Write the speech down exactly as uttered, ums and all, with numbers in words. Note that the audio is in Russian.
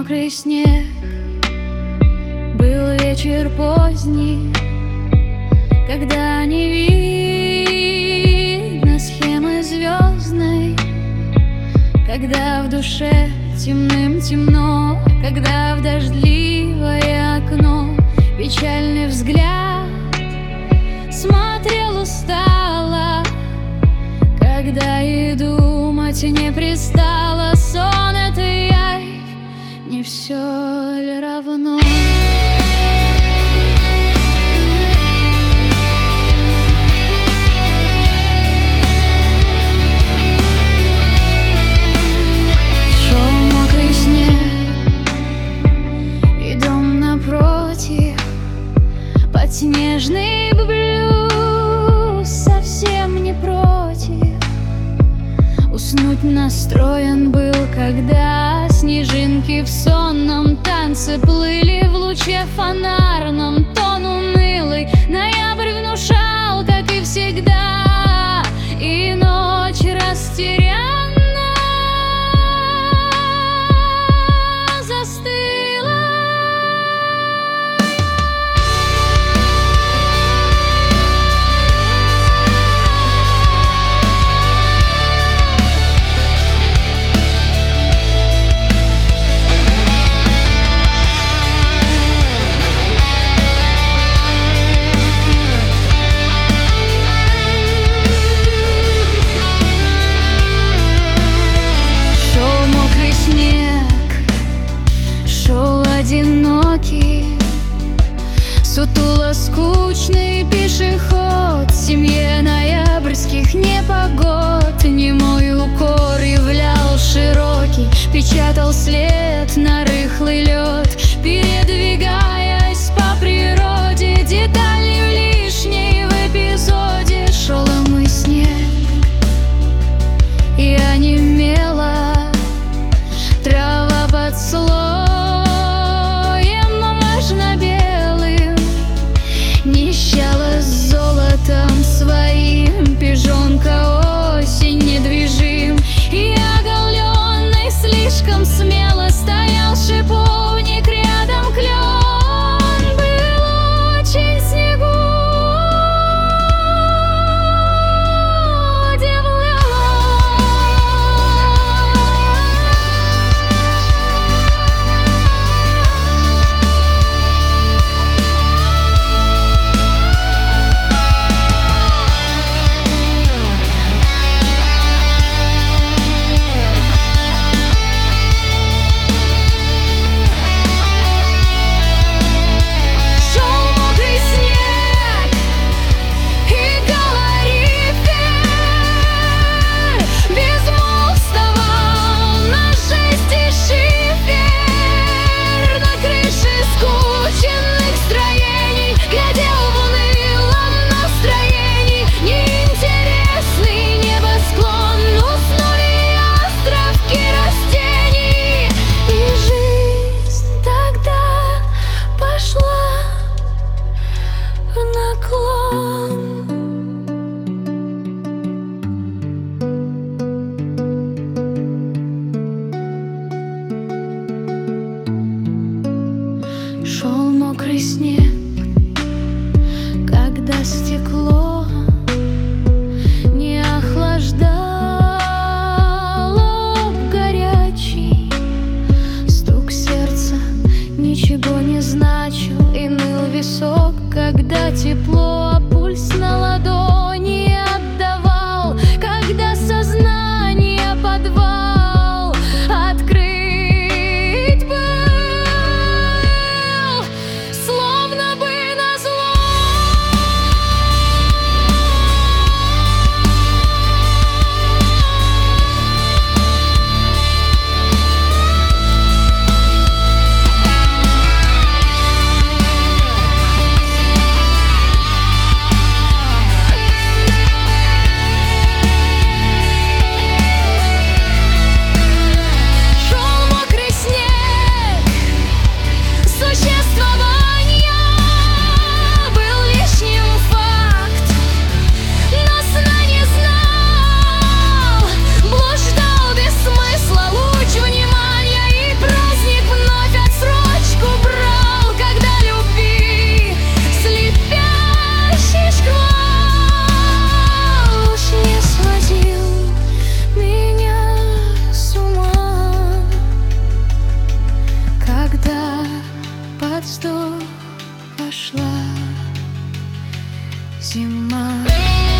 мокрый снег. Был вечер поздний, когда не видно схемы звездной, когда в душе темным темно, когда в дождливое окно печальный взгляд смотрел устало, когда и думать не пристало. Сон — это явь, не все ли равно? Шел мокрый снег, и дом напротив под снежный блюз совсем не против. Уснуть настроен был, когда снежинки в сонном танце плыли в луче фонарном. Тон унылый ноябрь внушал, как и всегда, и ночь растерянно застыла. Одинокий, сутуло-скучный пешеход в семье ноябрьских непогод. Немой укор являл широкий, печатал след на рыхлый лед, передвигаясь по природе деталью лишней в эпизоде. Шел мой снег, и онемела трава под слоем нищала с золотом своим. Пижонка осень недвижим, и оголенный слишком смело стоял шиповник пошла зима.